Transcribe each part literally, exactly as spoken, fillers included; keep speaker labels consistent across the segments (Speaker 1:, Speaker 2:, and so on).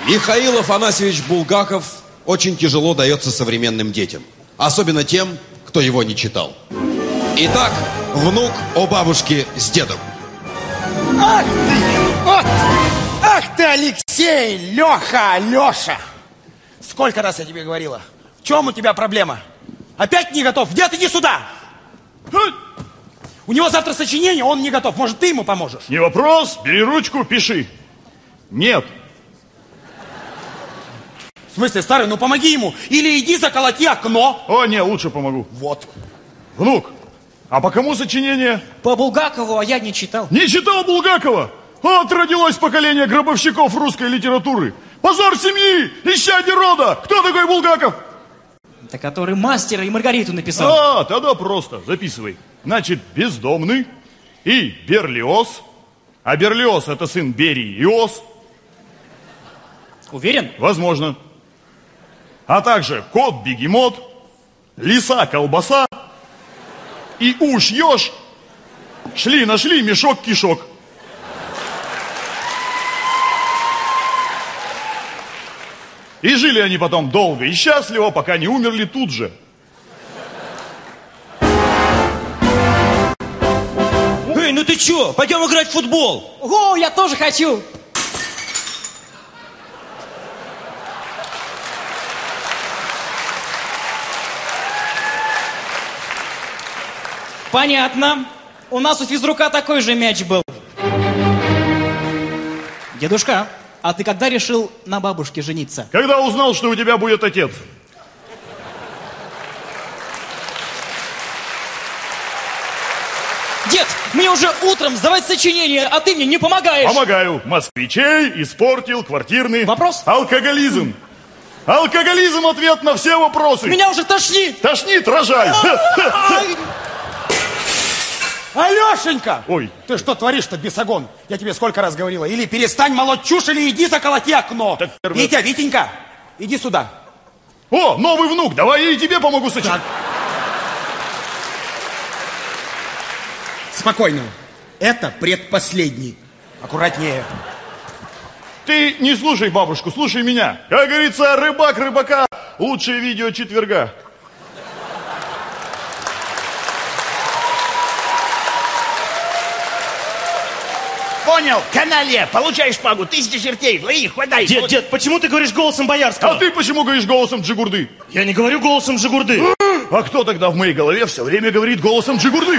Speaker 1: Михаил Афанасьевич Булгаков очень тяжело дается современным детям. Особенно тем, кто его не читал. Итак, внук о бабушке с дедом.
Speaker 2: Ах ты! Вот! Ах ты, Алексей! Леха! Леша! Сколько раз я тебе говорила? В чем у тебя проблема? Опять не готов? Дед, иди сюда! У него завтра сочинение, он не готов. Может, ты ему поможешь?
Speaker 3: Не вопрос, бери ручку, пиши. Нет.
Speaker 2: В смысле, старый, ну помоги ему. Или иди заколоти окно.
Speaker 3: О, не, лучше помогу.
Speaker 2: Вот.
Speaker 3: Внук, а по кому сочинение?
Speaker 4: По Булгакову, а я не читал.
Speaker 3: Не читал Булгакова? Вот родилось поколение гробовщиков русской литературы. Позор семьи, исчадие рода. Кто такой Булгаков?
Speaker 4: Это который «Мастера и Маргариту» написал.
Speaker 3: А, тогда просто, записывай. Значит, бездомный и Берлиоз. А Берлиоз это сын Берии и Оз.
Speaker 4: Уверен?
Speaker 3: Возможно. А также кот-бегемот, лиса-колбаса и уж-еж. Шли-нашли мешок-кишок. И жили они потом долго и счастливо, пока не умерли тут же.
Speaker 5: Эй, ну ты чё? Пойдем играть в футбол.
Speaker 4: О, я тоже хочу. Понятно. У нас у физрука такой же мяч был. Дедушка, а ты когда решил на бабушке жениться?
Speaker 3: Когда узнал, что у тебя будет отец.
Speaker 4: Дед, мне уже утром сдавать сочинение, а ты мне не помогаешь.
Speaker 3: Помогаю. Москвичей испортил квартирный...
Speaker 4: Вопрос?
Speaker 3: Алкоголизм. Алкоголизм — ответ на все вопросы.
Speaker 4: Меня уже тошнит.
Speaker 3: Тошнит, рожай.
Speaker 2: Алешенька!
Speaker 3: Ой.
Speaker 2: Ты что творишь-то, бесогон? Я тебе сколько раз говорила. Или перестань молоть чушь, или иди заколоти окно.
Speaker 3: Так, первый...
Speaker 2: Витя, Витенька, иди сюда.
Speaker 3: О, новый внук, давай я и тебе помогу сочинить. Так.
Speaker 2: Спокойно. Это предпоследний. Аккуратнее.
Speaker 3: Ты не слушай бабушку, слушай меня. Как говорится, рыбак рыбака. Лучшее видео четверга.
Speaker 6: Понял, каналья, получай шпагу, тысяча чертей, лови, хватай.
Speaker 5: Дед, дед, почему ты говоришь голосом Боярского?
Speaker 3: А ты почему говоришь голосом Джигурды?
Speaker 5: Я не говорю голосом Джигурды.
Speaker 3: А кто тогда в моей голове все время говорит голосом Джигурды?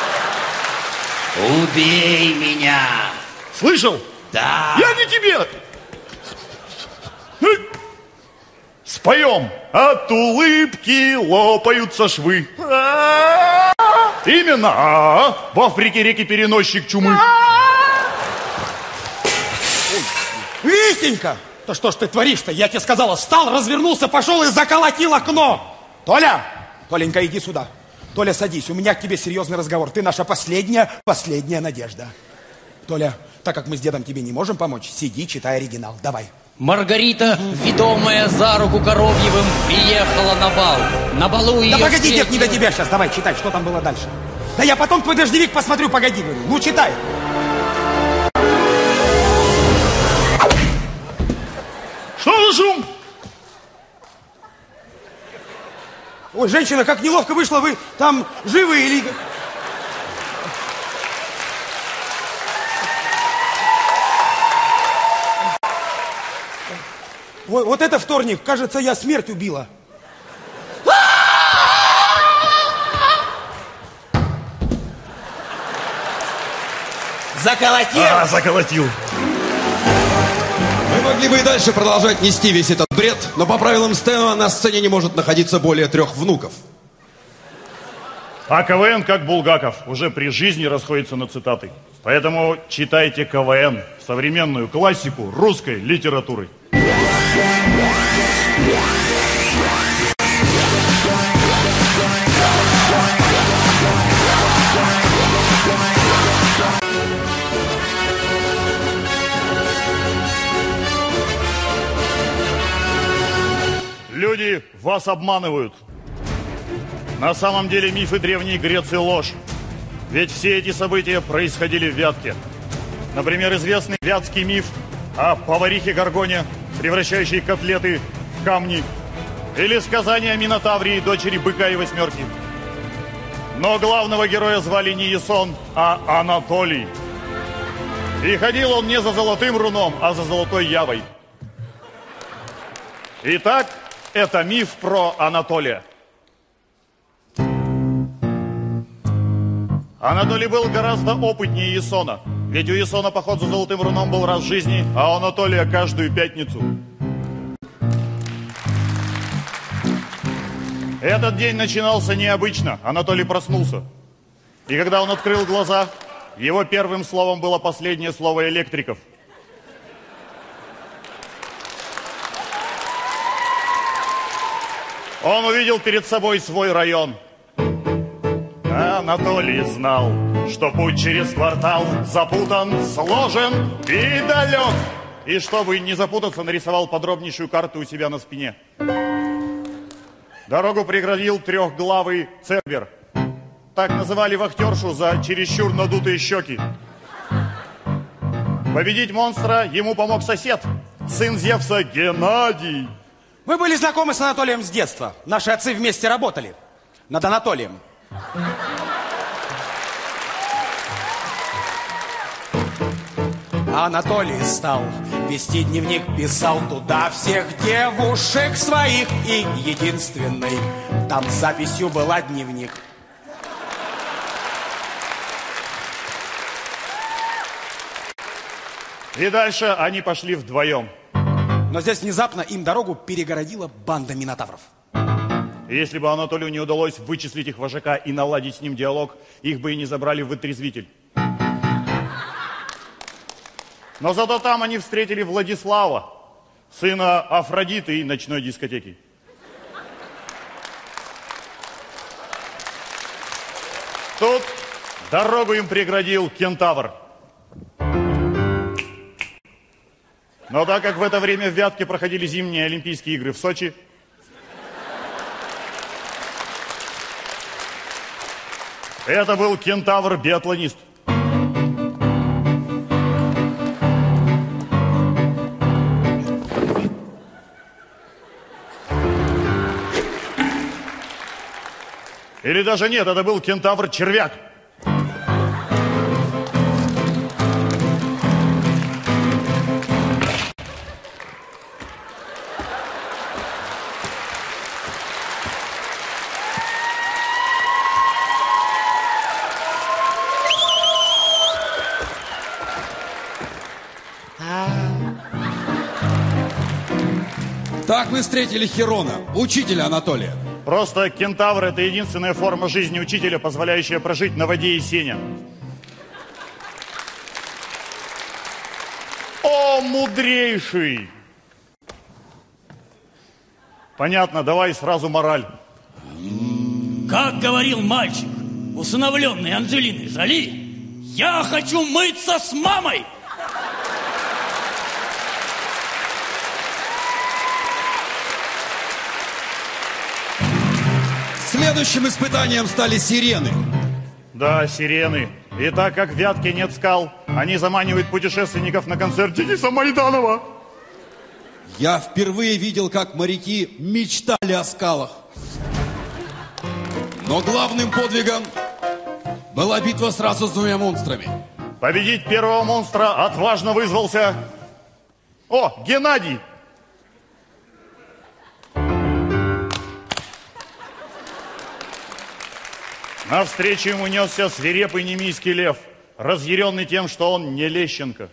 Speaker 6: Убей меня.
Speaker 3: Слышал?
Speaker 6: Да.
Speaker 3: Я не тебе. Споем. От улыбки лопаются швы. Именно. А-а-а. В Африке реки переносчик чумы.
Speaker 2: Витенька! Да что ж ты творишь-то? Я тебе сказала, встал, развернулся, пошел и заколотил окно. Толя! Толенька, иди сюда. Толя, садись, у меня к тебе серьезный разговор. Ты наша последняя, последняя надежда. Толя, так как мы с дедом тебе не можем помочь, сиди, читай оригинал. Давай.
Speaker 7: Маргарита, ведомая за руку Коровьевым, приехала на бал. На балу ее
Speaker 2: Да погоди,
Speaker 7: встретила...
Speaker 2: дед, не до тебя сейчас. Давай, читай, что там было дальше. Да я потом твой дождевик посмотрю, погоди, говорю. Ну, читай.
Speaker 3: Что за шум?
Speaker 2: Ой, женщина, как неловко вышло, вы там живы или... Вот, вот это вторник, кажется, я смерть убила. Заколотил?
Speaker 3: А, заколотил.
Speaker 1: Мы могли бы и дальше продолжать нести весь этот бред, но по правилам Стэнова на сцене не может находиться более трех внуков.
Speaker 3: А КВН, как Булгаков, уже при жизни расходится на цитаты. Поэтому читайте КВН, современную классику русской литературы. Люди вас обманывают. На самом деле мифы Древней Греции ложь. Ведь все эти события происходили в Вятке. Например, известный вятский миф о поварихе Горгоне превращающий котлеты в камни. Или сказание о Минотавре, дочери быка и восьмерки. Но главного героя звали не Ясон, а Анатолий. И ходил он не за золотым руном, а за золотой явой. Итак, это миф про Анатолия. Анатолий был гораздо опытнее Ясона. Ведь у Ясона поход за золотым руном был раз в жизни, а у Анатолия каждую пятницу. Этот день начинался необычно. Анатолий проснулся. И когда он открыл глаза, его первым словом было последнее слово электриков. Он увидел перед собой свой район. Анатолий знал, что путь через квартал запутан, сложен и далек. И чтобы не запутаться, нарисовал подробнейшую карту у себя на спине. Дорогу преградил трехглавый цербер. Так называли вахтершу за чересчур надутые щеки. Победить монстра ему помог сосед, сын Зевса Геннадий.
Speaker 2: Мы были знакомы с Анатолием с детства. Наши отцы вместе работали над Анатолием. Анатолий стал вести дневник, писал туда всех девушек своих. И единственной там с записью была дневник.
Speaker 3: И дальше они пошли вдвоем.
Speaker 2: Но здесь внезапно им дорогу перегородила банда минотавров.
Speaker 3: Если бы Анатолию не удалось вычислить их вожака и наладить с ним диалог, их бы и не забрали в вытрезвитель. Но зато там они встретили Владислава, сына Афродиты и ночной дискотеки. Тут дорогу им преградил кентавр. Но так как в это время в Вятке проходили зимние Олимпийские игры в Сочи, это был кентавр-биатлонист. Или даже нет, это был кентавр-червяк.
Speaker 1: Так мы встретили Хирона, учителя Анатолия.
Speaker 3: Просто кентавр – это единственная форма жизни учителя, позволяющая прожить на воде и сене. О, мудрейший! Понятно, давай сразу мораль.
Speaker 8: Как говорил мальчик, усыновленный Анджелиной Джоли, я хочу мыться с мамой!
Speaker 1: Следующим испытанием стали сирены.
Speaker 3: Да, сирены. И так как в Вятке нет скал, они заманивают путешественников на концерт Дениса Майданова.
Speaker 1: Я впервые видел, как моряки мечтали о скалах. Но главным подвигом была битва сразу с двумя монстрами.
Speaker 3: Победить первого монстра отважно вызвался... О, Геннадий! Навстречу ему несся свирепый немийский лев, разъяренный тем, что он не Лещенко.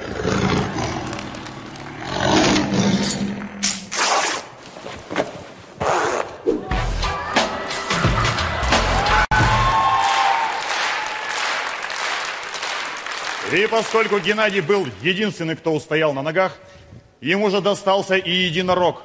Speaker 3: И поскольку Геннадий был единственный, кто устоял на ногах, ему же достался и единорог.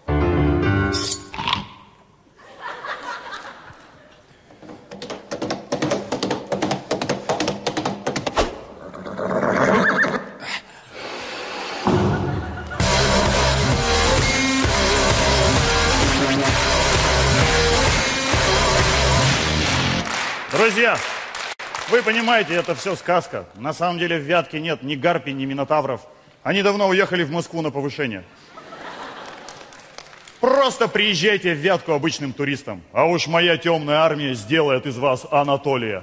Speaker 3: Друзья, вы понимаете, это все сказка. На самом деле в Вятке нет ни гарпий, ни минотавров. Они давно уехали в Москву на повышение. Просто приезжайте в Вятку обычным туристом. А уж моя темная армия сделает из вас Анатолия.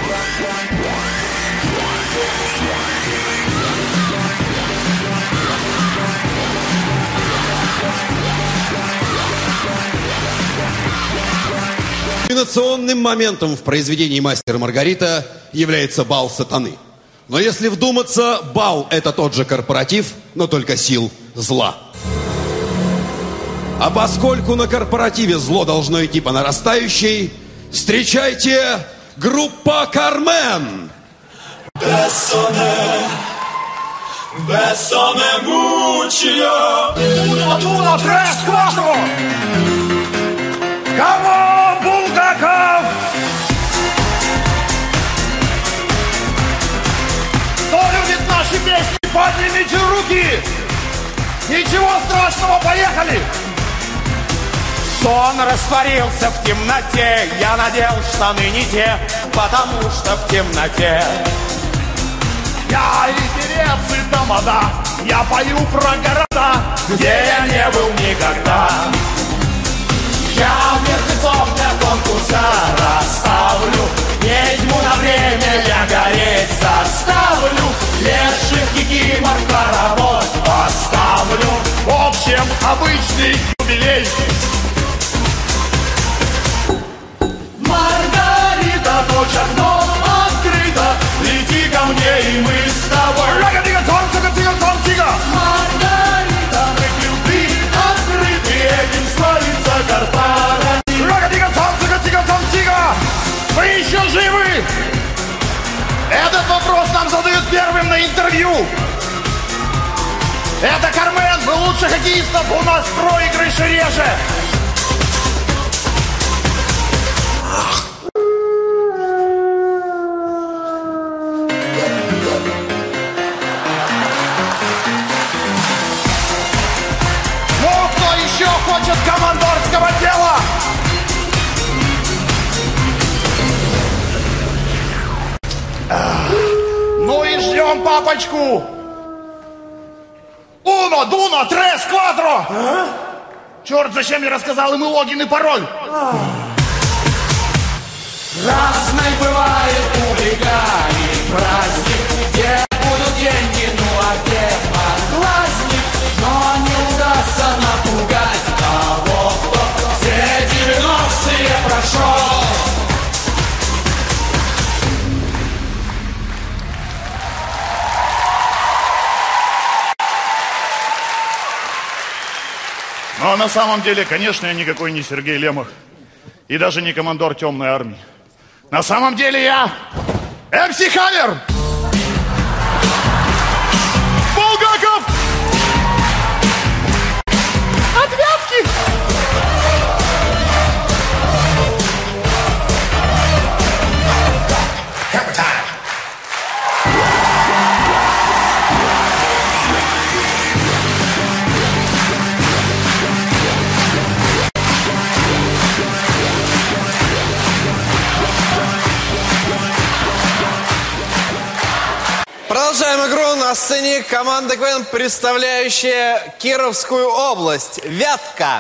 Speaker 1: Кульминационным моментом в произведении «Мастер и Маргарита» является бал сатаны. Но если вдуматься, бал – это тот же корпоратив, но только сил зла. А поскольку на корпоративе зло должно идти по нарастающей, встречайте группа «Кармен».
Speaker 9: Bésame, bésame mucho.
Speaker 2: Uno, uno, tres, cuatro. Кого, Булгаков? Кто любит наши песни, поднимите руки. Ничего страшного, поехали. Сон растворился в темноте. Я надел штаны не те, потому что в темноте. Я и певец, и тамада. Я пою про города, где я не был никогда. Я мертвецов для конкурса расставлю. Ведьму на время я гореть заставлю. Леших кикимор в хоровод поставлю. В общем, обычный юбилей. Маргарита, ночь окно открыто. Лети ко мне, и мы с тобой. Маргарита, мы к любви открыты. Этим славится корпоратив. Вы еще живы? Этот вопрос нам задают первым на интервью. Это Кармен, вы лучше хоккеистов, у нас проигрыш реже. Ну, кто еще хочет командорского дела? Ну и ждем папочку. Уно, дуно, трес, квадро. А? Черт, зачем я рассказал ему логин и пароль? А. Разной бывает публика и праздник, где будут деньги, ну а где подглазник. Но не удастся напугать того, кто все девяностые прошел.
Speaker 3: Но на самом деле, конечно, я никакой не Сергей Лемах. И даже не командор темной армии. На самом деле я эм си Хаммер! Булгаков! От Вятки!
Speaker 10: Продолжаем игру. На сцене команда КВН, представляющая Кировскую область. Вятка.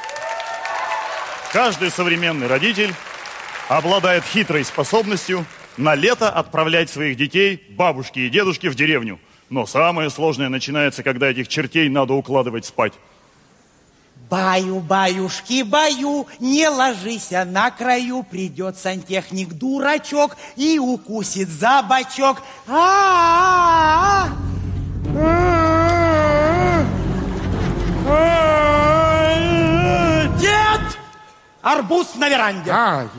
Speaker 3: Каждый современный родитель обладает хитрой способностью на лето отправлять своих детей, бабушки и дедушки, в деревню. Но самое сложное начинается, когда этих чертей надо укладывать спать.
Speaker 11: Баю, баюшки, баю, не ложись на краю, придет сантехник дурачок и укусит за бочок. А-а-а! Дед! Арбуз на веранде.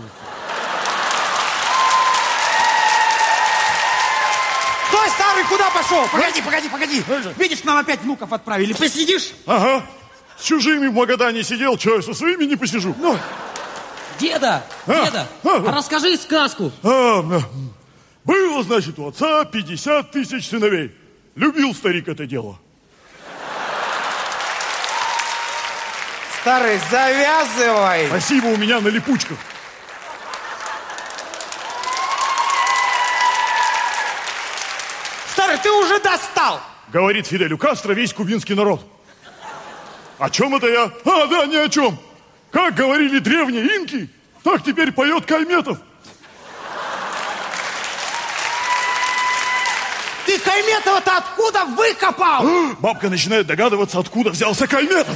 Speaker 11: Стой, старый, куда пошел? Погоди, погоди, погоди. Видишь, нам опять внуков отправили. Посидишь?
Speaker 3: Ага. С чужими в Магадане сидел, что я со своими не посижу. Ну.
Speaker 12: Деда, а, деда, а, а расскажи сказку.
Speaker 3: А, было, значит, у отца пятьдесят тысяч сыновей. Любил старик это дело.
Speaker 10: Старый, завязывай.
Speaker 3: Спасибо, у меня на липучках.
Speaker 11: Старый, ты уже достал.
Speaker 3: Говорит Фиделю Кастро весь кубинский народ. О чем это я? А, да, ни о чем. Как говорили древние инки, так теперь поет Кайметов.
Speaker 11: Ты Кайметова-то откуда выкопал?
Speaker 3: Бабка начинает догадываться, откуда взялся Кайметов.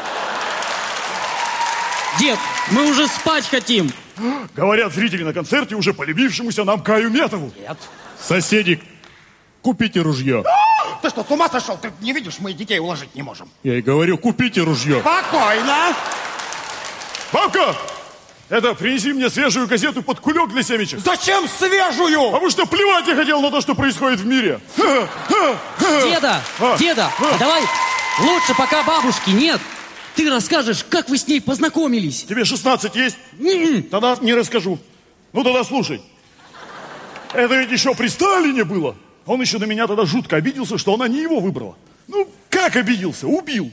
Speaker 12: Дед, мы уже спать хотим.
Speaker 3: Говорят зрители на концерте уже полюбившемуся нам Каю Метову.
Speaker 11: Нет.
Speaker 3: Соседик, купите ружье.
Speaker 11: Ты что, с ума сошел? Ты не видишь, мы детей уложить не можем.
Speaker 3: Я и говорю, купите ружье.
Speaker 11: Спокойно.
Speaker 3: Бабка, это принеси мне свежую газету под кулек для семечек.
Speaker 11: Зачем свежую?
Speaker 3: Потому что плевать я хотел на то, что происходит в мире.
Speaker 12: Деда,
Speaker 3: А,
Speaker 12: деда,
Speaker 3: а.
Speaker 12: давай лучше пока бабушки нет. Ты расскажешь, как вы с ней познакомились.
Speaker 3: Тебе шестнадцать есть? Тогда не расскажу. Ну тогда слушай. Это ведь еще при Сталине было. Он еще на меня тогда жутко обиделся, что она не его выбрала. Ну, как обиделся? Убил.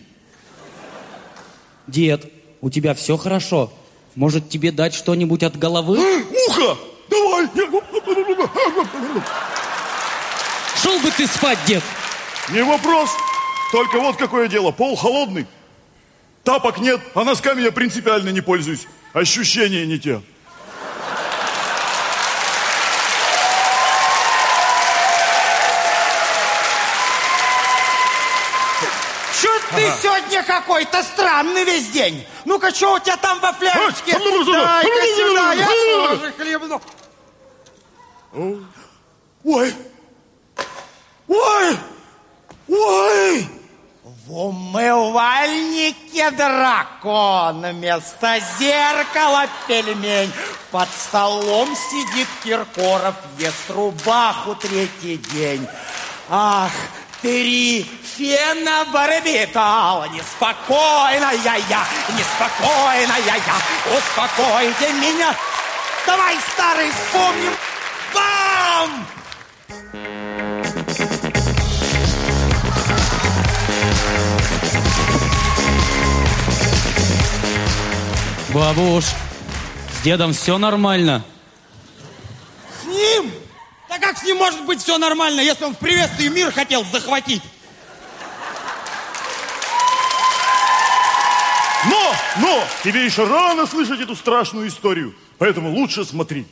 Speaker 12: Дед, у тебя все хорошо. Может, тебе дать что-нибудь от головы?
Speaker 3: Ухо! Давай!
Speaker 12: Шел бы ты спать, дед.
Speaker 3: Не вопрос. Только вот какое дело. Пол холодный. Тапок нет, а носками я принципиально не пользуюсь. Ощущения не те.
Speaker 11: Чё ты ага. сегодня какой-то странный весь день? Ну-ка, что у тебя там во фляжке? Дай-ка сюда, я тоже хлебну.
Speaker 3: Ой! Ой! Ой!
Speaker 11: В умывальнике дракон, вместо зеркала пельмень. Под столом сидит Киркоров, ест рубаху третий день. Ах, три фенобарбитала, неспокойная я, неспокойная я, успокойте меня. Давай, старый, вспомним. Бам!
Speaker 12: Бабуш, с дедом все нормально?
Speaker 11: С ним? Да как с ним может быть все нормально, если он в приветствии мир хотел захватить?
Speaker 3: Но, но, тебе еще рано слышать эту страшную историю, поэтому лучше смотри.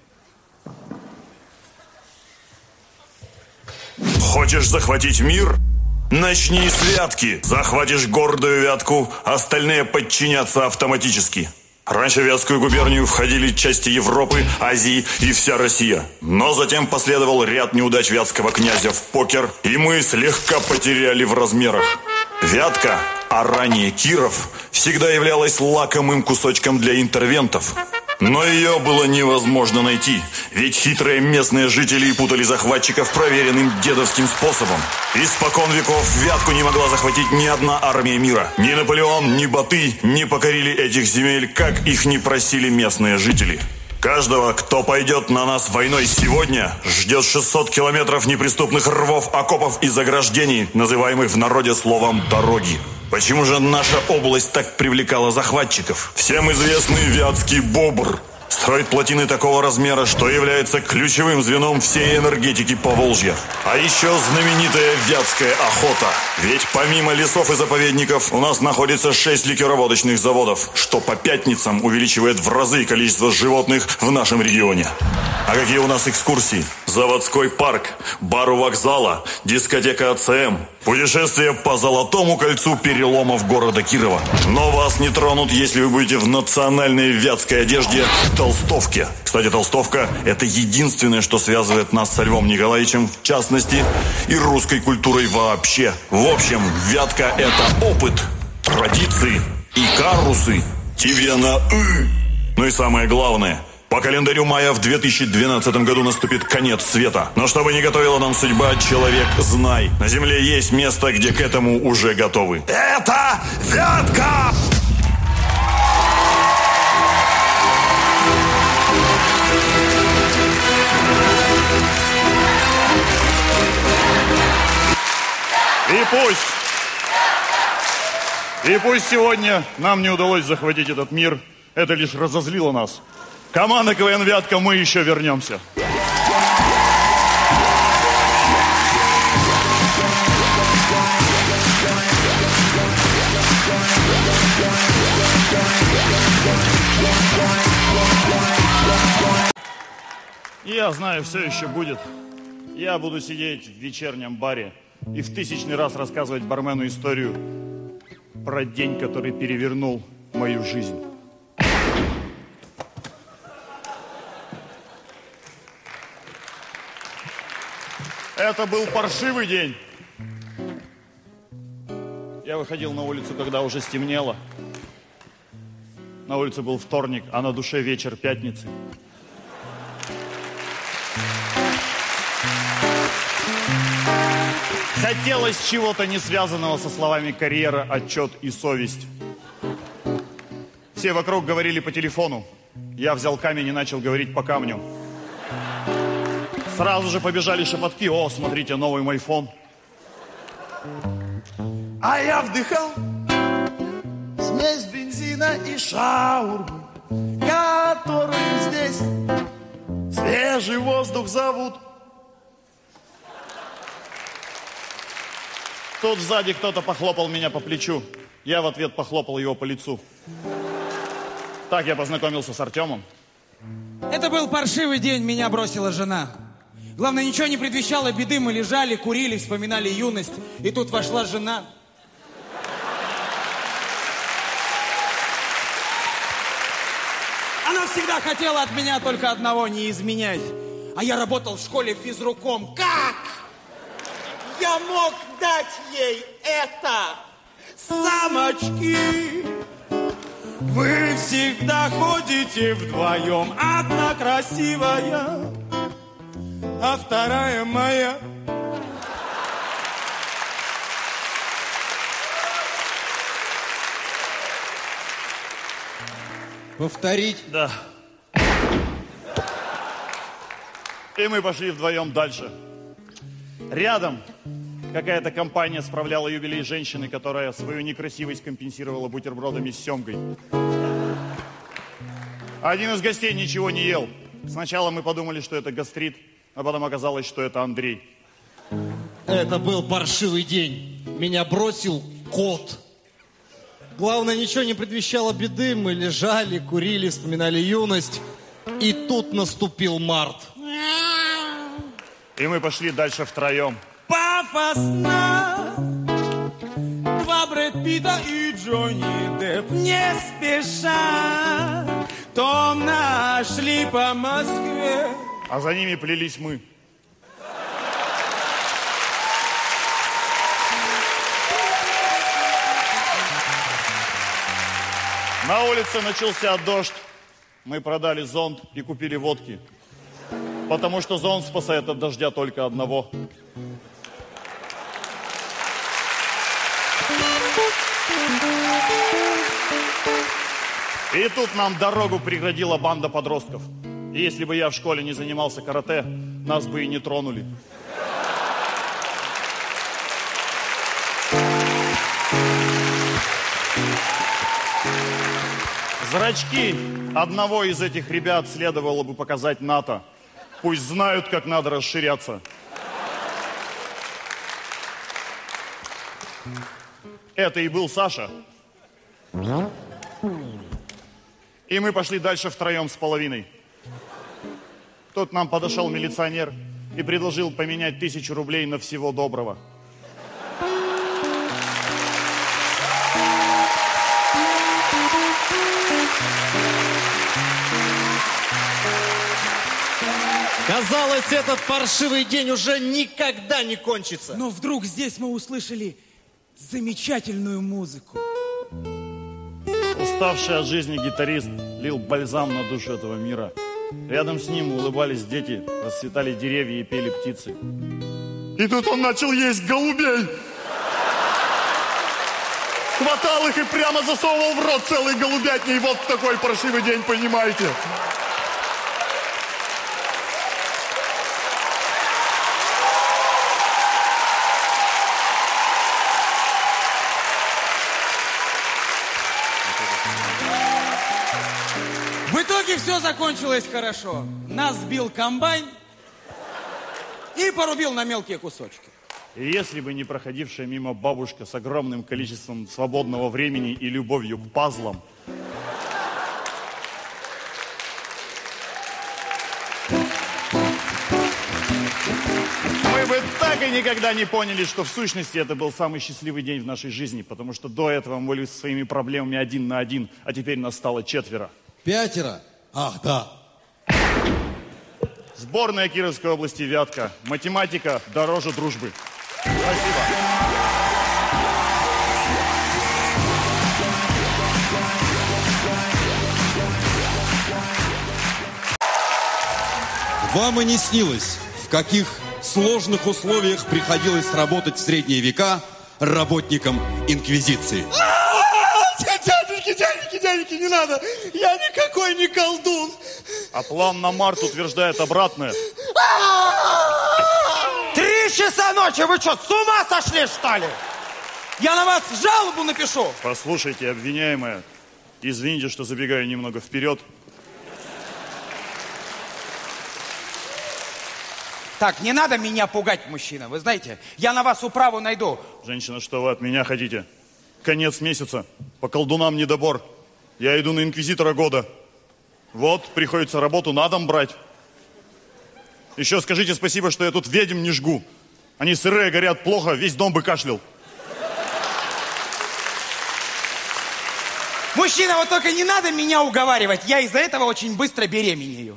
Speaker 13: Хочешь захватить мир? Начни с Вятки. Захватишь гордую Вятку, остальные подчинятся автоматически. Раньше в Вятскую губернию входили части Европы, Азии и вся Россия. Но затем последовал ряд неудач вятского князя в покер, и мы слегка потеряли в размерах. Вятка, а ранее Киров, всегда являлась лакомым кусочком для интервентов. Но ее было невозможно найти, ведь хитрые местные жители путали захватчиков проверенным дедовским способом. Испокон веков Вятку не могла захватить ни одна армия мира. Ни Наполеон, ни Батый не покорили этих земель, как их не просили местные жители. Каждого, кто пойдет на нас войной сегодня, ждет шестьсот километров неприступных рвов, окопов и заграждений, называемых в народе словом «дороги». Почему же наша область так привлекала захватчиков? Всем известный Вятский бобр строит плотины такого размера, что является ключевым звеном всей энергетики Поволжья. А еще знаменитая Вятская охота. Ведь помимо лесов и заповедников у нас находится шесть ликероводочных заводов, что по пятницам увеличивает в разы количество животных в нашем регионе. А какие у нас экскурсии? Заводской парк, бар у вокзала, дискотека АЦМ, путешествие по Золотому кольцу переломов города Кирова. Но вас не тронут, если вы будете в национальной вятской одежде толстовке. Кстати, толстовка – это единственное, что связывает нас со Львом Николаевичем в частности и русской культурой вообще. В общем, Вятка – это опыт, традиции и карусы. Тебе на «ы». Ну и самое главное – по календарю мая в две тысячи двенадцатом году наступит конец света. Но чтобы не готовила нам судьба, человек, знай, на земле есть место, где к этому уже готовы. Это Вятка!
Speaker 3: И пусть, и пусть сегодня нам не удалось захватить этот мир, это лишь разозлило нас. Команда КВН «Вятка», мы еще вернемся. Я знаю, все еще будет. Я буду сидеть в вечернем баре и в тысячный раз рассказывать бармену историю про день, который перевернул мою жизнь. Это был паршивый день. Я выходил на улицу, когда уже стемнело. На улице был вторник, а на душе вечер пятницы. Хотелось чего-то не связанного со словами карьера, отчет и совесть. Все вокруг говорили по телефону. Я взял камень и начал говорить по камню. Сразу же побежали шепотки. О, смотрите, новый мой фон.
Speaker 9: А я вдыхал смесь бензина и шаурмы, которую здесь свежий воздух зовут.
Speaker 3: Тут сзади кто-то похлопал меня по плечу. Я в ответ похлопал его по лицу. Так я познакомился с Артемом.
Speaker 14: Это был паршивый день, меня бросила жена. Главное, ничего не предвещало беды. Мы лежали, курили, вспоминали юность. И тут вошла жена. Она всегда хотела от меня только одного — не изменять. А я работал в школе физруком. Как я мог дать ей это? Самочки, вы всегда ходите вдвоем. Одна красивая, а вторая моя.
Speaker 1: Повторить?
Speaker 3: Да. И мы пошли вдвоем дальше. Рядом какая-то компания справляла юбилей женщины, которая свою некрасивость компенсировала бутербродами с семгой. Один из гостей ничего не ел. Сначала мы подумали, что это гастрит, а потом оказалось, что это Андрей.
Speaker 5: Это был паршивый день. Меня бросил кот. Главное, ничего не предвещало беды. Мы лежали, курили, вспоминали юность. И тут наступил март.
Speaker 3: И мы пошли дальше втроем.
Speaker 14: Пафосно. Два Брэд Питта и Джонни Депп не спеша томно шли по Москве.
Speaker 3: А за ними плелись мы. На улице начался дождь. Мы продали зонт и купили водки. Потому что зонт спасает от дождя только одного. И тут нам дорогу преградила банда подростков. И если бы я в школе не занимался карате, нас бы и не тронули. Зрачки одного из этих ребят следовало бы показать НАТО. Пусть знают, как надо расширяться. Это и был Саша. И мы пошли дальше втроем с половиной. Тут нам подошел милиционер и предложил поменять тысячу рублей на всего доброго.
Speaker 5: Казалось, этот паршивый день уже никогда не кончится.
Speaker 14: Но вдруг здесь мы услышали замечательную музыку.
Speaker 3: Уставший от жизни гитарист лил бальзам на душу этого мира. Рядом с ним улыбались дети, расцветали деревья и пели птицы.
Speaker 9: И тут он начал есть голубей. Хватал их и прямо засовывал в рот целый голубятни. И вот такой паршивый день, понимаете?
Speaker 14: В итоге все закончилось хорошо. Нас сбил комбайн и порубил на мелкие кусочки.
Speaker 3: И если бы не проходившая мимо бабушка с огромным количеством свободного времени и любовью к пазлам, так и никогда не поняли, что в сущности это был самый счастливый день в нашей жизни, потому что до этого мы были со своими проблемами один на один, а теперь нас стало четверо.
Speaker 1: Пятеро? Ах, да.
Speaker 3: Сборная Кировской области «Вятка». Математика дороже дружбы. Спасибо.
Speaker 1: Вам и не снилось, в каких сложных условиях приходилось работать в средние века работникам Инквизиции.
Speaker 11: Дяденьки, дяденьки, дяденьки, не надо. Я никакой не колдун.
Speaker 3: А план на март утверждает обратное.
Speaker 14: Три часа ночи, вы что, с ума сошли, что ли? Я на вас жалобу напишу.
Speaker 3: Послушайте, обвиняемая, извините, что забегаю немного вперед.
Speaker 14: Так, не надо меня пугать, мужчина. Вы знаете, я на вас управу найду.
Speaker 3: Женщина, что вы от меня хотите? Конец месяца. По колдунам недобор. Я иду на инквизитора года. Вот, приходится работу на дом брать. Еще скажите спасибо, что я тут ведьм не жгу. Они сырые, горят плохо, весь дом бы кашлял.
Speaker 14: Мужчина, вот только не надо меня уговаривать. Я из-за этого очень быстро беременею.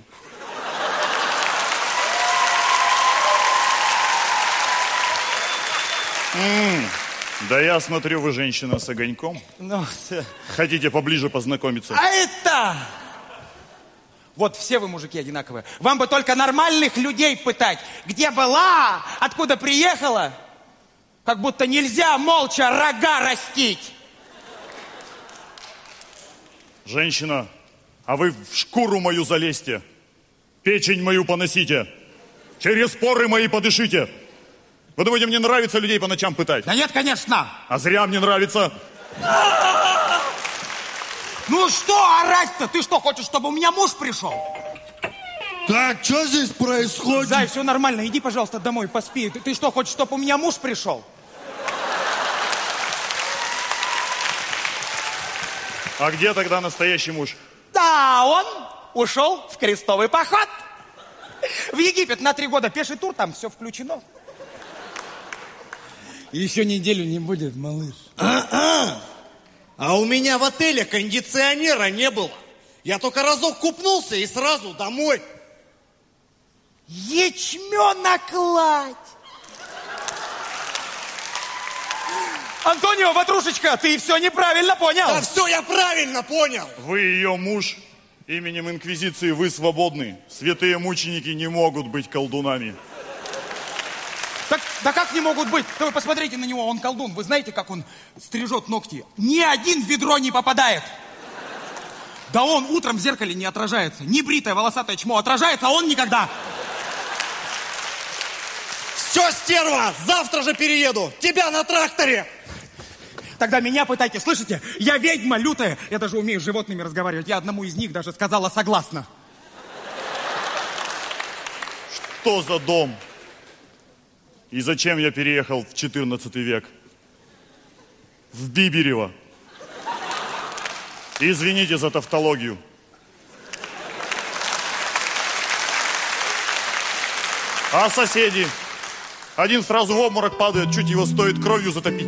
Speaker 3: М-м, да я смотрю, вы женщина с огоньком.
Speaker 14: Ну,
Speaker 3: хотите поближе познакомиться?
Speaker 14: А это... Вот все вы, мужики, одинаковые. Вам бы только нормальных людей пытать. Где была, откуда приехала. Как будто нельзя молча рога растить.
Speaker 3: Женщина, а вы в шкуру мою залезьте. Печень мою поносите. Через поры мои подышите. Вы думаете, мне нравится людей по ночам пытать?
Speaker 14: Да нет, конечно.
Speaker 3: А зря мне нравится.
Speaker 14: Ну что орать-то? Ты что, хочешь, чтобы у меня муж пришел?
Speaker 11: Так, что здесь происходит?
Speaker 14: Зай, все нормально. Иди, пожалуйста, домой, поспи. Ты, ты что, хочешь, чтобы у меня муж пришел?
Speaker 3: А где тогда настоящий муж?
Speaker 14: Да, он ушел в крестовый поход. В Египет на три года пеший тур, там все включено.
Speaker 11: Еще неделю не будет, малыш.
Speaker 5: А-а. А у меня в отеле кондиционера не было. Я только разок купнулся и сразу домой.
Speaker 14: Ячмена кладь. Антонио, ватрушечка, ты все неправильно понял.
Speaker 5: Да все я правильно понял.
Speaker 3: Вы ее муж. Именем Инквизиции вы свободны. Святые мученики не могут быть колдунами.
Speaker 14: Так, да как не могут быть? Да вы посмотрите на него, он колдун. Вы знаете, как он стрижет ногти? Ни один в ведро не попадает. Да он утром в зеркале не отражается. Не бритое волосатое чмо отражается, а он никогда.
Speaker 5: Все, стерва, завтра же перееду. Тебя на тракторе.
Speaker 14: Тогда меня пытайте, слышите? Я ведьма лютая. Я даже умею с животными разговаривать. Я одному из них даже сказала согласна.
Speaker 3: Что за дом? И зачем я переехал в четырнадцатый век? В Биберево. Извините за тавтологию. А соседи? Один сразу в обморок падает, чуть его стоит кровью затопить.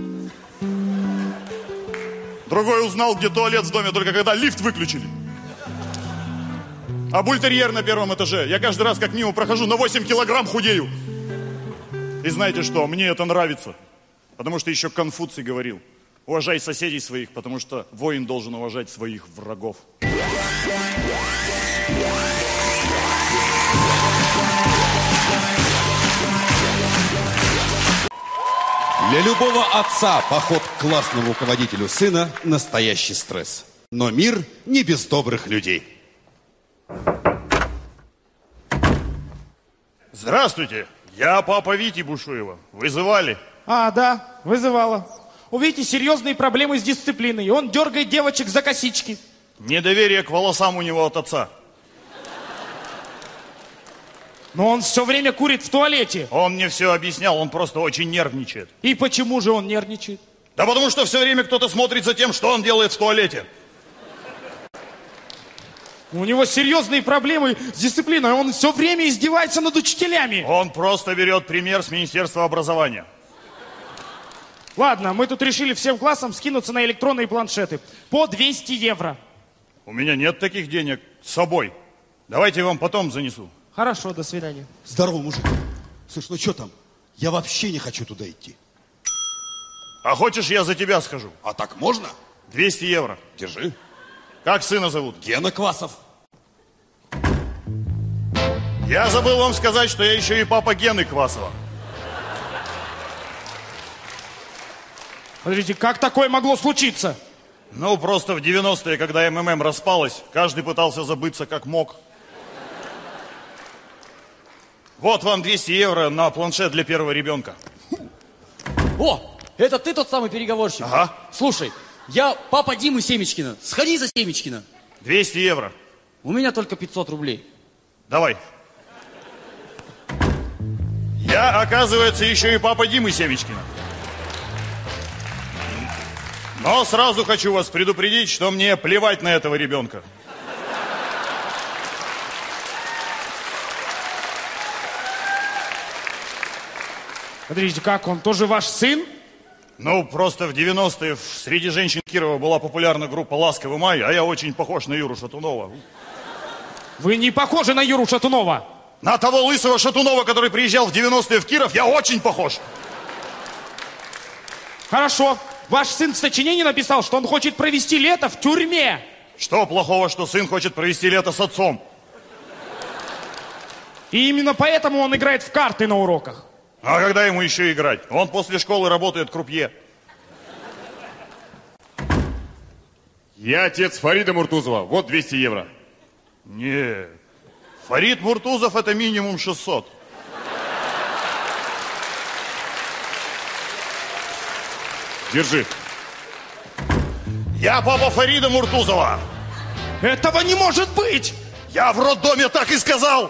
Speaker 3: Другой узнал, где туалет в доме, только когда лифт выключили. А бультерьер на первом этаже. Я каждый раз, как мимо прохожу, на восемь килограмм худею. И знаете что, мне это нравится. Потому что еще Конфуций говорил: уважай соседей своих, потому что воин должен уважать своих врагов.
Speaker 1: Для любого отца поход к классному руководителю сына – настоящий стресс. Но мир не без добрых людей.
Speaker 3: Здравствуйте, я папа Вити Бушуева. Вызывали?
Speaker 15: А, да, вызывала. У Вити серьезные проблемы с дисциплиной. Он дергает девочек за косички.
Speaker 3: Недоверие к волосам у него от отца.
Speaker 15: Но он все время курит в туалете.
Speaker 3: Он мне все объяснял, он просто очень нервничает.
Speaker 15: И почему же он нервничает?
Speaker 3: Да потому что все время кто-то смотрит за тем, что он делает в туалете.
Speaker 15: У него серьезные проблемы с дисциплиной. Он все время издевается над учителями.
Speaker 3: Он просто берет пример с Министерства образования.
Speaker 15: Ладно, мы тут решили всем классам скинуться на электронные планшеты. По двести евро.
Speaker 3: У меня нет таких денег с собой. Давайте я вам потом занесу.
Speaker 15: Хорошо, до свидания.
Speaker 1: Здорово, мужик. Слушай, ну что там? Я вообще не хочу туда идти.
Speaker 3: А хочешь, я за тебя схожу?
Speaker 1: А так можно?
Speaker 3: двести евро.
Speaker 1: Держи.
Speaker 3: Как сына зовут?
Speaker 1: Гена Квасов.
Speaker 3: Я забыл вам сказать, что я еще и папа Гены Квасова.
Speaker 15: Подождите, как такое могло случиться?
Speaker 3: Ну, просто в девяностые, когда эм эм эм распалась, каждый пытался забыться как мог. Вот вам двести евро на планшет для первого ребенка.
Speaker 12: О, это ты тот самый переговорщик?
Speaker 3: Ага.
Speaker 12: Слушай, я папа Димы Семечкина. Сходи за Семечкина.
Speaker 3: двести евро.
Speaker 12: У меня только пятьсот рублей.
Speaker 3: Давай. Я, оказывается, еще и папа Димы Семечкина. Но сразу хочу вас предупредить, что мне плевать на этого ребенка.
Speaker 15: Подождите, как он? Тоже ваш сын?
Speaker 3: Ну, просто в девяностые среди женщин Кирова была популярна группа «Ласковый май», а я очень похож на Юру Шатунова.
Speaker 15: Вы не похожи на Юру Шатунова.
Speaker 3: На того лысого Шатунова, который приезжал в девяностые в Киров, я очень похож.
Speaker 15: Хорошо. Ваш сын в сочинении написал, что он хочет провести лето в тюрьме.
Speaker 3: Что плохого, что сын хочет провести лето с отцом?
Speaker 15: И именно поэтому он играет в карты на уроках.
Speaker 3: А когда ему еще играть? Он после школы работает крупье.
Speaker 16: Я отец Фарида Муртузова. Вот двести евро.
Speaker 3: Нет. Фарид Муртузов это минимум шестьсот.
Speaker 16: Держи.
Speaker 3: Я папа Фарида Муртузова.
Speaker 15: Этого не может быть!
Speaker 3: Я в роддоме так и сказал.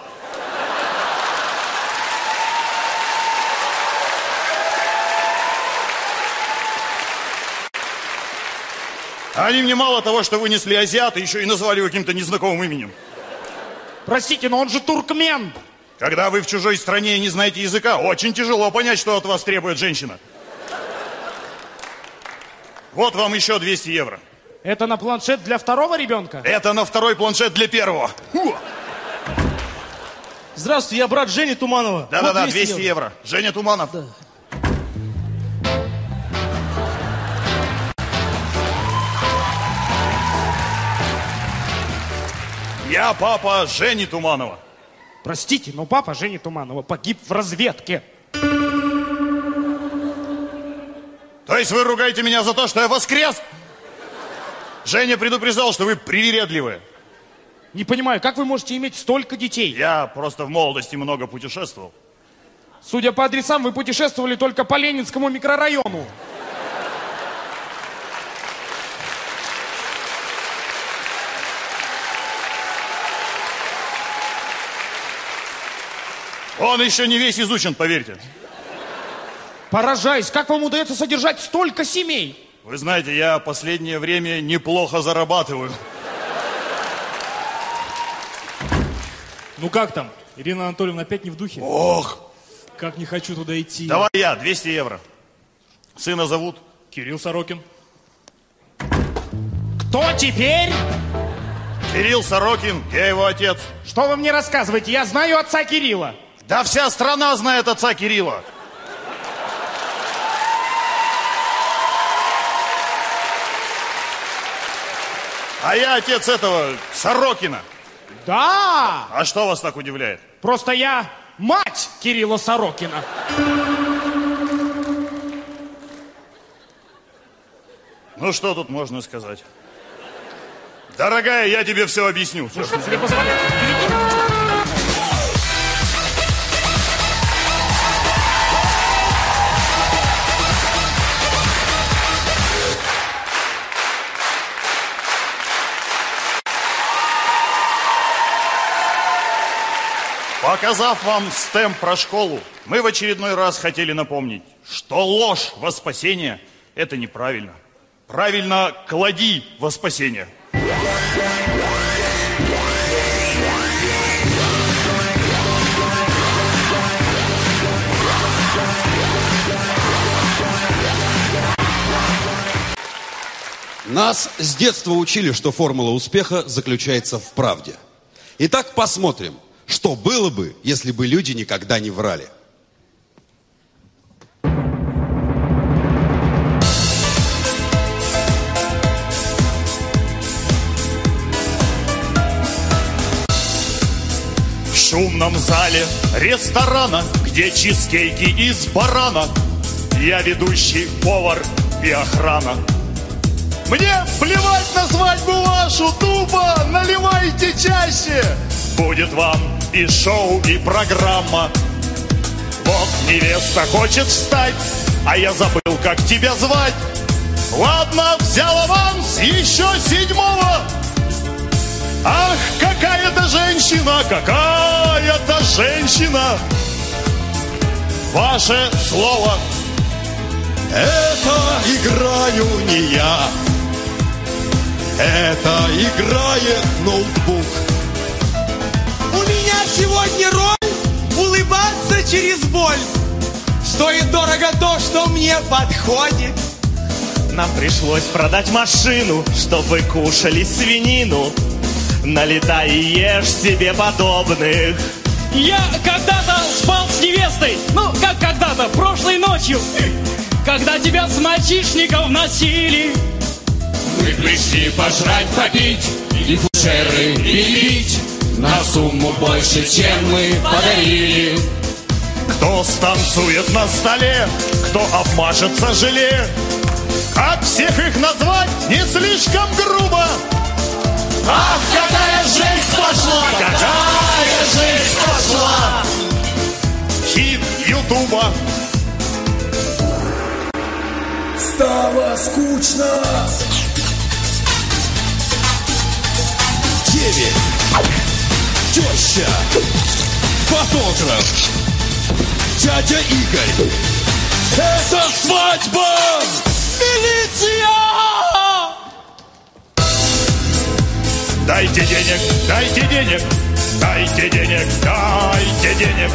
Speaker 3: Они мне мало того, что вынесли азиата, еще и назвали его каким-то незнакомым именем.
Speaker 15: Простите, но он же туркмен.
Speaker 3: Когда вы в чужой стране и не знаете языка, очень тяжело понять, что от вас требует женщина. Вот вам еще двести евро.
Speaker 15: Это на планшет для второго ребенка?
Speaker 3: Это на второй планшет для первого. Фу.
Speaker 5: Здравствуйте, я брат Жени Туманова.
Speaker 3: Да-да-да,
Speaker 5: вот
Speaker 3: двести евро. Женя Туманов.
Speaker 5: Да.
Speaker 3: Я папа Жени Туманова.
Speaker 15: Простите, но папа Жени Туманова погиб в разведке.
Speaker 3: То есть вы ругаете меня за то, что я воскрес? Женя предупреждал, что вы привередливые.
Speaker 15: Не понимаю, как вы можете иметь столько детей?
Speaker 3: Я просто в молодости много путешествовал.
Speaker 15: Судя по адресам, вы путешествовали только по Ленинскому микрорайону.
Speaker 3: Он еще не весь изучен, поверьте.
Speaker 15: Поражаюсь, как вам удается содержать столько семей?
Speaker 3: Вы знаете, я последнее время неплохо зарабатываю.
Speaker 5: Ну как там? Ирина Анатольевна опять не в духе?
Speaker 3: Ох!
Speaker 5: Как не хочу туда идти.
Speaker 3: Давай я, двести евро. Сына зовут?
Speaker 5: Кирилл Сорокин.
Speaker 15: Кто теперь?
Speaker 3: Кирилл Сорокин, я его отец.
Speaker 15: Что вы мне рассказываете? Я знаю отца Кирилла.
Speaker 3: Да вся страна знает отца Кирилла. А я отец этого Сорокина.
Speaker 15: Да!
Speaker 3: А что вас так удивляет?
Speaker 15: Просто я мать Кирилла Сорокина.
Speaker 3: Ну что тут можно сказать? Дорогая, я тебе все объясню.
Speaker 15: Ну что тебе позволяет?
Speaker 3: Показав вам стемп про школу, мы в очередной раз хотели напомнить, что ложь во спасение – это неправильно. Правильно, клади во спасение.
Speaker 1: Нас с детства учили, что формула успеха заключается в правде. Итак, посмотрим, что было бы, если бы люди никогда не врали.
Speaker 3: В шумном зале ресторана, где чизкейки из барана, я ведущий, повар и охрана. Мне плевать на свадьбу вашу, тупо наливайте чаще. Будет вам и шоу, и программа. Вот невеста хочет встать, а я забыл, как тебя звать. Ладно, взял аванс еще седьмого. Ах, какая-то женщина, какая-то женщина. Ваше слово.
Speaker 1: Это играю не я. Это играет ноутбук.
Speaker 11: У меня сегодня роль улыбаться через боль. Стоит дорого то, что мне подходит.
Speaker 17: Нам пришлось продать машину, чтобы кушали свинину. Налетай и ешь себе подобных.
Speaker 8: Я когда-то спал с невестой. Ну, как когда-то, прошлой ночью, когда тебя с мальчишников носили.
Speaker 18: Мы пришли пожрать, попить и фужеры перебить на сумму больше, чем мы подарили.
Speaker 3: Кто станцует на столе, кто обмажется желе. Как всех их назвать не слишком грубо?
Speaker 18: Ах, какая жизнь пошла, какая жизнь пошла!
Speaker 3: Хит Ютуба.
Speaker 18: Стало скучно.
Speaker 1: Девять. Теща. Фотограф. Дядя Игорь. Это свадьба!
Speaker 8: Милиция!
Speaker 3: Дайте денег, дайте денег, дайте денег, дайте денег.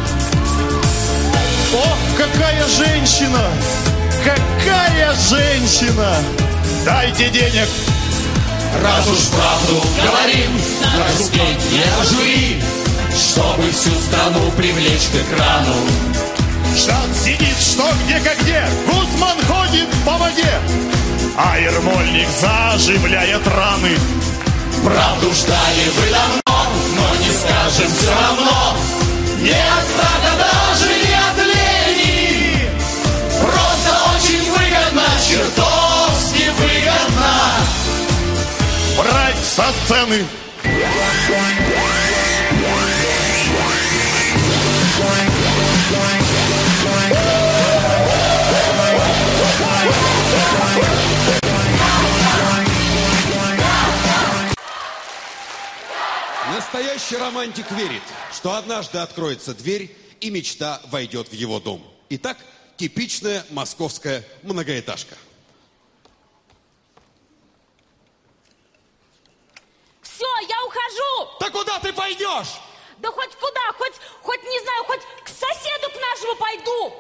Speaker 3: Ох, какая женщина! Какая женщина! Дайте денег.
Speaker 18: Раз уж правду говорим, так успеть не жури, чтобы всю страну привлечь к экрану.
Speaker 3: Штат сидит, что где как где, Гусман ходит по воде, а Ермольник заживляет раны.
Speaker 18: Правду ждали вы давно, но не скажем все равно. Не от страха, даже не от лени. Просто очень выгодно, чертовски выгодно
Speaker 3: брать со сцены.
Speaker 1: Настоящий романтик верит, что однажды откроется дверь, и мечта войдет в его дом. Итак, типичная московская многоэтажка.
Speaker 19: Все, я ухожу!
Speaker 11: Да куда ты пойдешь?
Speaker 19: Да хоть куда, хоть, хоть не знаю, хоть к соседу к нашему пойду.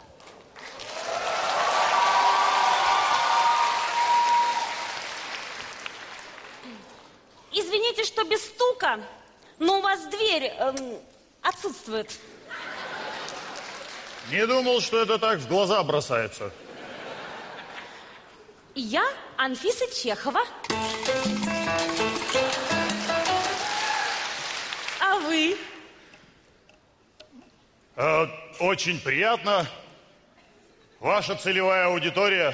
Speaker 19: Извините, что без стука, но у вас дверь эм, отсутствует.
Speaker 3: Не думал, что это так в глаза бросается.
Speaker 19: Я Анфиса Чехова. А вы?
Speaker 3: Э, очень приятно. Ваша целевая аудитория.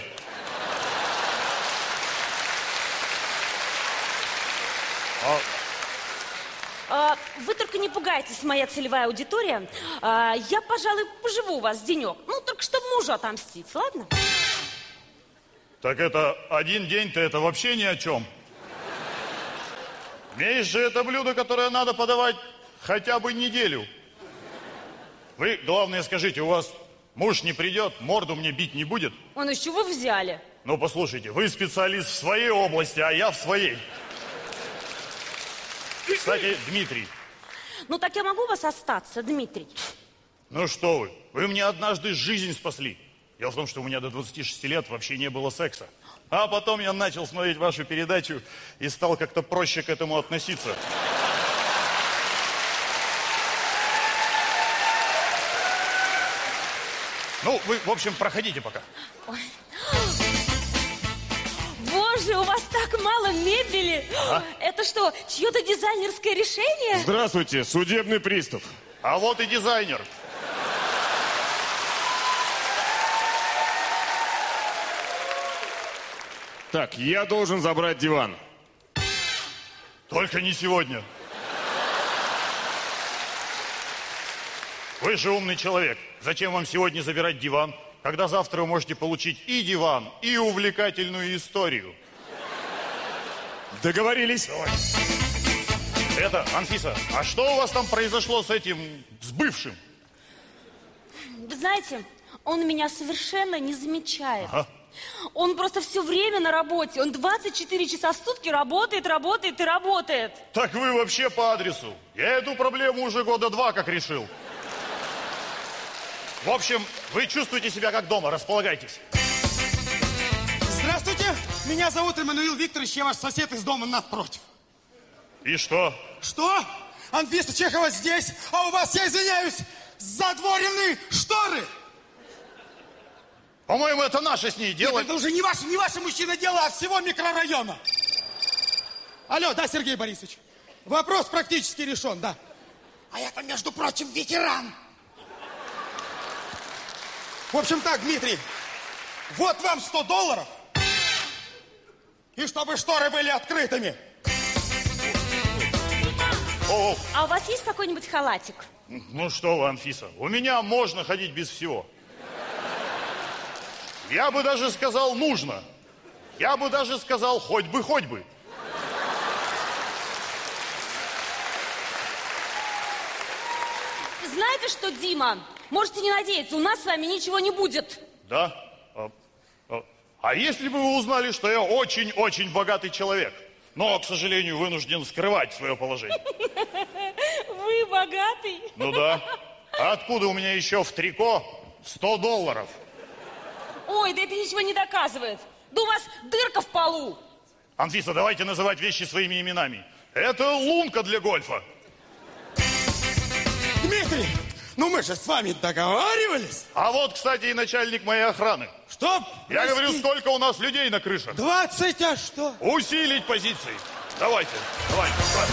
Speaker 19: А... А, вы только не пугайтесь, моя целевая аудитория. А, я, пожалуй, поживу у вас денек. Ну, только чтобы мужу отомстить, ладно?
Speaker 3: Так это один день-то это вообще ни о чем. Есть же это блюдо, которое надо подавать хотя бы неделю. Вы, главное, скажите, у вас муж не придет, морду мне бить не будет?
Speaker 19: Он из чего взяли?
Speaker 3: Ну, послушайте, вы специалист в своей области, а я в своей. Кстати, Дмитрий.
Speaker 19: Ну, так я могу у вас остаться, Дмитрий?
Speaker 3: Ну что вы, вы мне однажды жизнь спасли. Дело в том, что у меня до двадцати шести лет вообще не было секса. А потом я начал смотреть вашу передачу и стал как-то проще к этому относиться. Ну, вы, в общем, проходите пока.
Speaker 19: Ой. Боже, у вас так мало мебели. А? Это что, чье-то дизайнерское решение?
Speaker 16: Здравствуйте, судебный пристав.
Speaker 3: А вот и дизайнер.
Speaker 16: Так, я должен забрать диван.
Speaker 3: Только не сегодня. Вы же умный человек. Зачем вам сегодня забирать диван, когда завтра вы можете получить и диван, и увлекательную историю?
Speaker 16: Договорились.
Speaker 3: Давай. Это, Анфиса, а что у вас там произошло с этим, с бывшим?
Speaker 19: Вы знаете, он меня совершенно не замечает.
Speaker 3: Ага.
Speaker 19: Он просто все время на работе. Он двадцать четыре часа в сутки работает, работает и работает.
Speaker 3: Так вы вообще по адресу. Я эту проблему уже года два как решил. В общем, вы чувствуете себя как дома, располагайтесь.
Speaker 2: Здравствуйте, меня зовут Эммануил Викторович, я ваш сосед из дома напротив.
Speaker 3: И что?
Speaker 2: Что? Анфиса Чехова здесь, а у вас, я извиняюсь, задворены шторы.
Speaker 3: По-моему, это наше с ней дело.
Speaker 2: Нет, это уже не ваше, не ваше мужчина дело, а всего микрорайона. Алло, да, Сергей Борисович? Вопрос практически решен, да. А я-то, между прочим, ветеран. В общем так, Дмитрий, вот вам сто долларов. И чтобы шторы были открытыми.
Speaker 3: О, -о.
Speaker 19: А у вас есть какой-нибудь халатик?
Speaker 3: Ну что вы, Анфиса, у меня можно ходить без всего. Я бы даже сказал, нужно. Я бы даже сказал, хоть бы, хоть бы.
Speaker 19: Знаете что, Дима? Можете не надеяться, у нас с вами ничего не будет.
Speaker 3: Да? А, а, а если бы вы узнали, что я очень-очень богатый человек, но, к сожалению, вынужден скрывать свое положение?
Speaker 19: Вы богатый?
Speaker 3: Ну да. А откуда у меня еще в трико сто долларов?
Speaker 19: Ой, да это ничего не доказывает. Да у вас дырка в полу.
Speaker 3: Анфиса, давайте называть вещи своими именами. Это лунка для гольфа.
Speaker 2: Дмитрий, ну мы же с вами договаривались.
Speaker 3: А вот, кстати, и начальник моей охраны.
Speaker 2: Что?
Speaker 3: Я
Speaker 2: Прости.
Speaker 3: говорю, сколько у нас людей на крышах?
Speaker 2: Двадцать, а что?
Speaker 3: Усилить позиции. Давайте, давайте, давайте.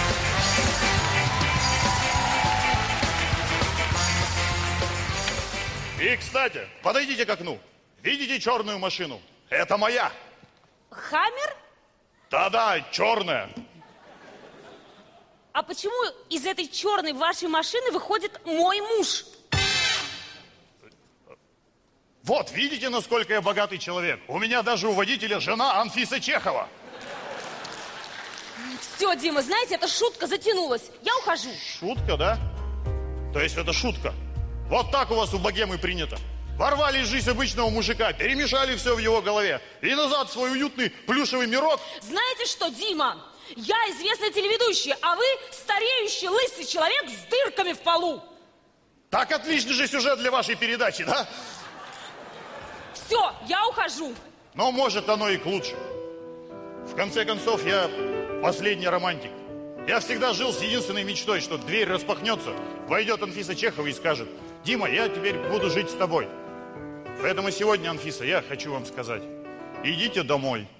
Speaker 3: И, кстати, подойдите к окну. Видите черную машину? Это моя.
Speaker 19: Хаммер?
Speaker 3: Да-да, черная.
Speaker 19: А почему из этой черной вашей машины выходит мой муж?
Speaker 3: Вот, видите, насколько я богатый человек? У меня даже у водителя жена Анфиса Чехова.
Speaker 19: Все, Дима, знаете, эта шутка затянулась. Я ухожу.
Speaker 3: Шутка, да? То есть это шутка? Вот так у вас у богемы принято. Ворвали в жизнь обычного мужика, перемешали все в его голове. И назад в свой уютный плюшевый мирок.
Speaker 19: Знаете что, Дима? Я известная телеведущая, а вы стареющий лысый человек с дырками в полу.
Speaker 3: Так отличный же сюжет для вашей передачи, да?
Speaker 19: Все, я ухожу.
Speaker 3: Но может оно и к лучшему. В конце концов, я последний романтик. Я всегда жил с единственной мечтой, что дверь распахнется, войдет Анфиса Чехова и скажет: Дима, я теперь буду жить с тобой. Поэтому сегодня, Анфиса, я хочу вам сказать: идите домой.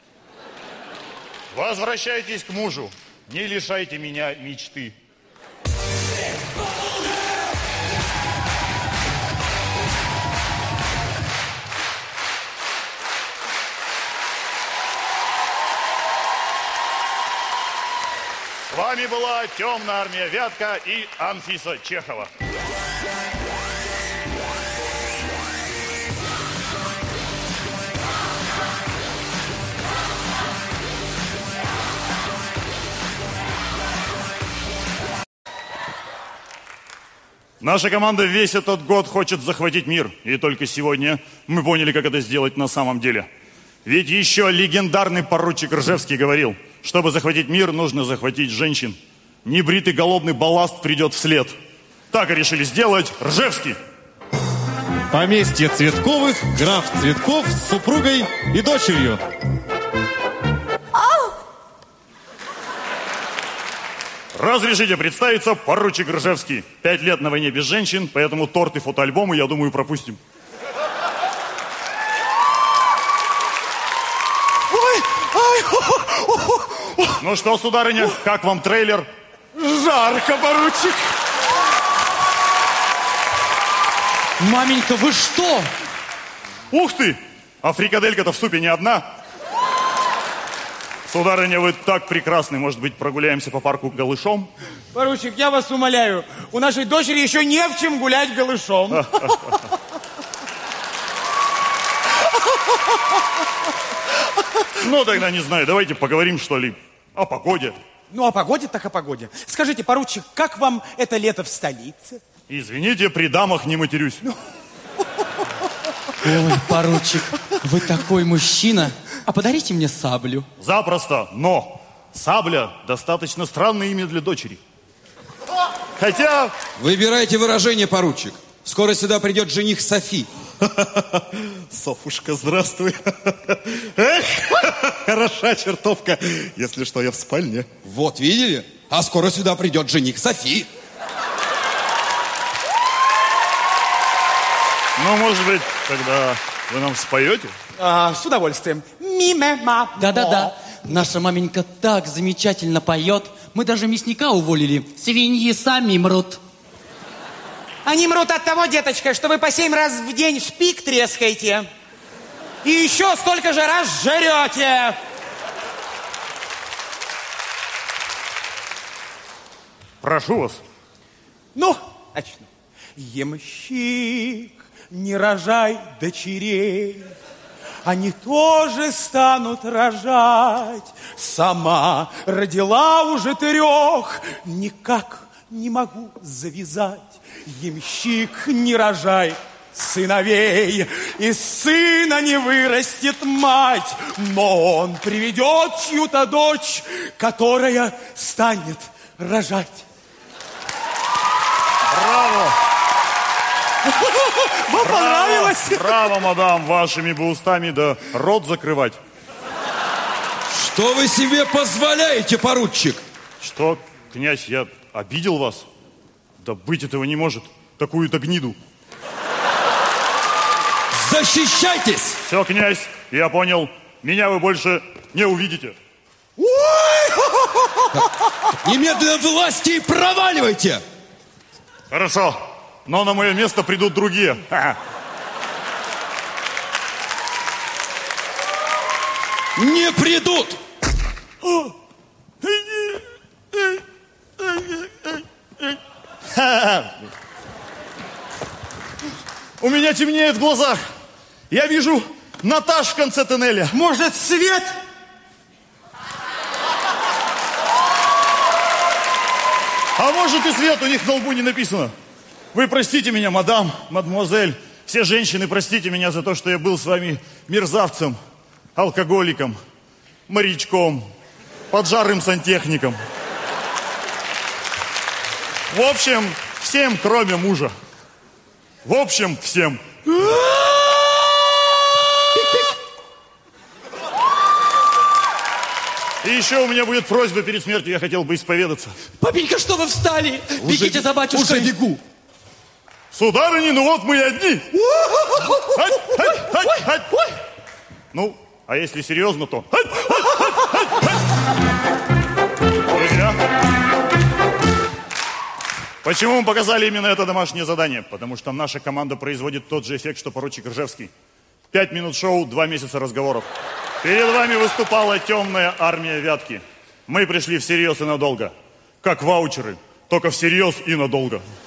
Speaker 3: Возвращайтесь к мужу. Не лишайте меня мечты. С вами была Темная армия Вятка и Анфиса Чехова. Наша команда весь этот год хочет захватить мир. И только сегодня мы поняли, как это сделать на самом деле. Ведь еще легендарный поручик Ржевский говорил: чтобы захватить мир, нужно захватить женщин. Небритый голодный балласт придет вслед. Так и решили сделать Ржевский.
Speaker 5: Поместье Цветковых, граф Цветков с супругой и дочерью.
Speaker 3: Разрешите представиться, поручик Ржевский. Пять лет на войне без женщин, поэтому торт и фотоальбомы, я думаю, пропустим.
Speaker 2: Ой, ой,
Speaker 3: ну что, сударыня, как вам трейлер?
Speaker 2: Жарко, поручик.
Speaker 12: Маменька, вы что?
Speaker 3: Ух ты! А фрикаделька-то в супе не одна. Сударыня, вы так прекрасны. Может быть, прогуляемся по парку голышом?
Speaker 2: Поручик, я вас умоляю, у нашей дочери еще не в чем гулять голышом.
Speaker 3: Ну, тогда не знаю, давайте поговорим, что ли, о погоде.
Speaker 2: Ну, о погоде так о погоде. Скажите, поручик, как вам это лето в столице?
Speaker 3: Извините, при дамах не матерюсь.
Speaker 12: Ой, поручик, вы такой мужчина. А подарите мне саблю.
Speaker 3: Запросто, но сабля достаточно странное имя для дочери. Хотя...
Speaker 1: Выбирайте выражение, поручик. Скоро сюда придет жених Софи.
Speaker 5: Софушка, здравствуй. Эх, хороша чертовка. Если что, я в спальне.
Speaker 1: Вот, видели? А скоро сюда придет жених Софи.
Speaker 3: Ну, может быть, тогда вы нам споете?
Speaker 2: А, с удовольствием. Миме-ма.
Speaker 12: Да-да-да. Наша маменька так замечательно поет. Мы даже мясника уволили. Свиньи сами мрут.
Speaker 2: Они мрут от того, деточка, что вы по семь раз в день шпик трескаете. И еще столько же раз жрете.
Speaker 3: Прошу вас.
Speaker 2: Ну, начну. Ямщик, не рожай дочерей. Они тоже станут рожать. Сама родила уже трех. Никак не могу завязать. Ямщик, не рожай сыновей. Из сына не вырастет мать. Но он приведет чью-то дочь, которая станет рожать.
Speaker 3: Браво!
Speaker 2: Вам понравилось?
Speaker 3: Браво, мадам, вашими бы устами да рот закрывать.
Speaker 1: Что вы себе позволяете, поручик?
Speaker 3: Что, князь, я обидел вас? Да быть этого не может, такую-то гниду.
Speaker 1: Защищайтесь!
Speaker 3: Все, князь, я понял. Меня вы больше не увидите.
Speaker 1: Немедленно власти и проваливайте!
Speaker 3: Хорошо, но на мое место придут другие.
Speaker 1: Не придут!
Speaker 3: У меня темнеет в глазах. Я вижу Наташ в конце тоннеля.
Speaker 2: Может, свет?
Speaker 3: А может и свет, у них на лбу не написано. Вы простите меня, мадам, мадемуазель. Все женщины, простите меня за то, что я был с вами мерзавцем, алкоголиком, морячком, поджарым сантехником. В общем, всем, кроме мужа. В общем, всем. И еще у меня будет просьба перед смертью, я хотел бы исповедаться.
Speaker 12: Папенька, что вы встали?
Speaker 1: Уже,
Speaker 12: Бегите за батюшкой.
Speaker 1: Уже бегу.
Speaker 3: Сударыни, ну вот мы и одни. Хать, хать, хать, хать. Ну, а если серьезно, то... Почему мы показали именно это домашнее задание? Потому что наша команда производит тот же эффект, что поручик Ржевский. Пять минут шоу, два месяца разговоров. Перед вами выступала темная армия Вятки. Мы пришли всерьез и надолго. Как ваучеры, только всерьез и надолго.